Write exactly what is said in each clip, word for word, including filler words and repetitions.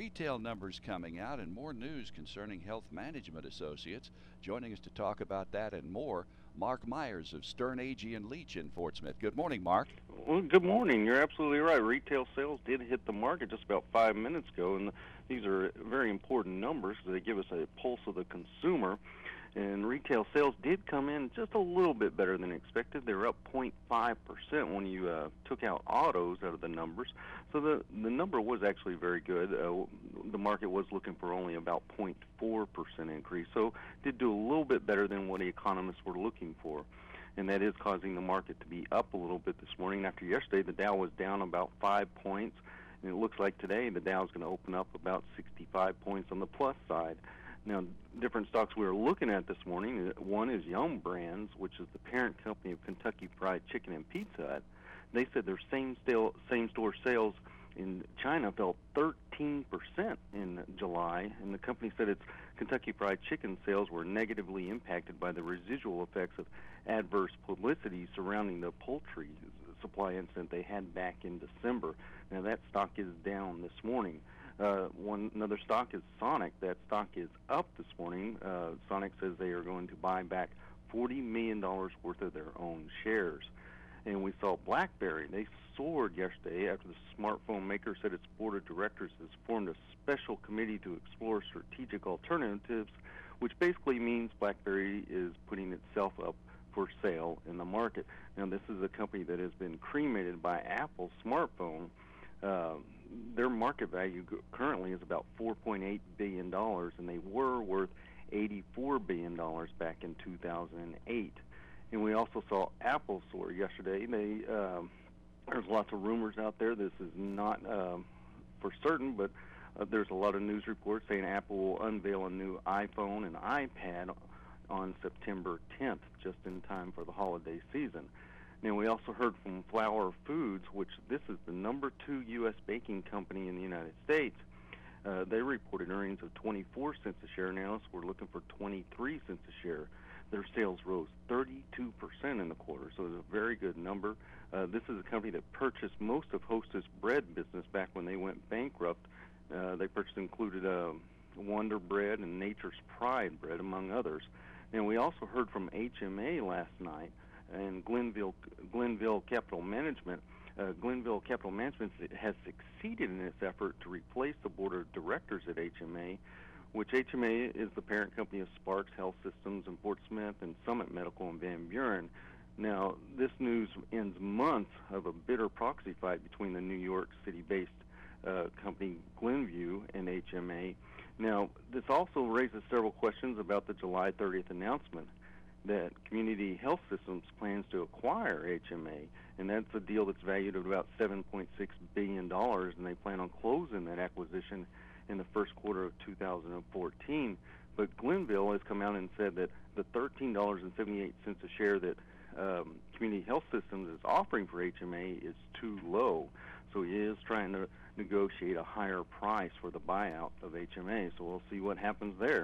retail numbers coming out and more news concerning Health Management Associates. Joining us to talk about that and more, Mark Myers of Stern Agee and Leach in Fort Smith. Good morning, Mark. Well, good morning. You're absolutely right. Retail sales did hit the market just about five minutes ago, and these are very important numbers. They give us a pulse of the consumer. And retail sales did come in just a little bit better than expected. They were up zero point five percent when you uh, took out autos out of the numbers. So the the number was actually very good. Uh, the market was looking for only about zero point four percent increase. So did do a little bit better than what the economists were looking for. And that is causing the market to be up a little bit this morning. After yesterday, the Dow was down about five points. And it looks like today the Dow is going to open up about sixty-five points on the plus side. Now, different stocks we were looking at this morning, one is Yum Brands, which is the parent company of Kentucky Fried Chicken and Pizza Hut. They said their same stale, same store sales in China fell thirteen percent in July, and the company said its Kentucky Fried Chicken sales were negatively impacted by the residual effects of adverse publicity surrounding the poultry supply incident they had back in December. Now, that stock is down this morning. Uh, one another stock is Sonic. That stock is up this morning. Uh, Sonic says they are going to buy back forty million dollars worth of their own shares. And we saw BlackBerry. They soared yesterday after the smartphone maker said its board of directors has formed a special committee to explore strategic alternatives, which basically means BlackBerry is putting itself up for sale in the market. Now, this is a company that has been cremated by Apple's smartphone. Uh, their market value currently is about four point eight billion dollars, and they were worth eighty-four billion dollars back in two thousand eight. And we also saw Apple soar yesterday. They, um, there's lots of rumors out there. This is not um, for certain, but uh, there's a lot of news reports saying Apple will unveil a new iPhone and iPad on September tenth, just in time for the holiday season. Now, we also heard from Flour Foods, which this is the number two U S baking company in the United States. Uh, they reported earnings of twenty-four cents a share. Now we're looking for twenty-three cents a share. Their sales rose thirty-two percent in the quarter, so it's a very good number. Uh, this is a company that purchased most of Hostess bread business back when they went bankrupt. Uh, they purchased included uh, Wonder Bread and Nature's Pride bread, among others. And we also heard from H M A last night and Glenville, Glenville Capital Management. Uh, Glenville Capital Management has succeeded in its effort to replace the board of directors at H M A, which H M A is the parent company of Sparks Health Systems in Fort Smith and Summit Medical in Van Buren. Now, this news ends months of a bitter proxy fight between the New York City-based uh, company Glenview and H M A. Now, this also raises several questions about the July thirtieth announcement that Community Health Systems plans to acquire H M A, and that's a deal that's valued at about seven point six billion dollars, and they plan on closing that acquisition in the first quarter of two thousand fourteen. But Glenville has come out and said that the thirteen dollars and seventy-eight cents a share that um, Community Health Systems is offering for H M A is too low. So he is trying to negotiate a higher price for the buyout of H M A. So we'll see what happens there.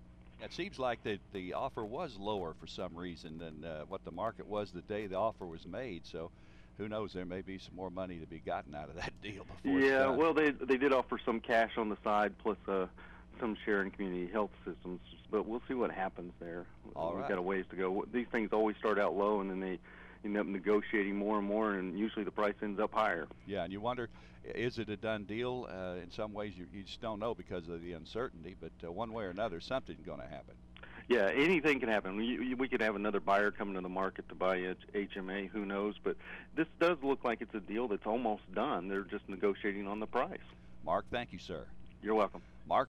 It seems like the, the offer was lower for some reason than uh, what the market was the day the offer was made. So who knows, there may be some more money to be gotten out of that deal before Yeah, it's done. well, they they did offer some cash on the side plus uh, some share in Community Health Systems, but we'll see what happens there. All We've right. got a ways to go. These things always start out low, and then they end up negotiating more and more, and usually the price ends up higher. Yeah, and you wonder, is it a done deal? Uh, in some ways, you, you just don't know because of the uncertainty, but uh, one way or another, something's going to happen. Yeah, anything can happen. We, we could have another buyer coming to the market to buy H M A, who knows, but this does look like it's a deal that's almost done. They're just negotiating on the price. Mark, thank you, sir. You're welcome. Mark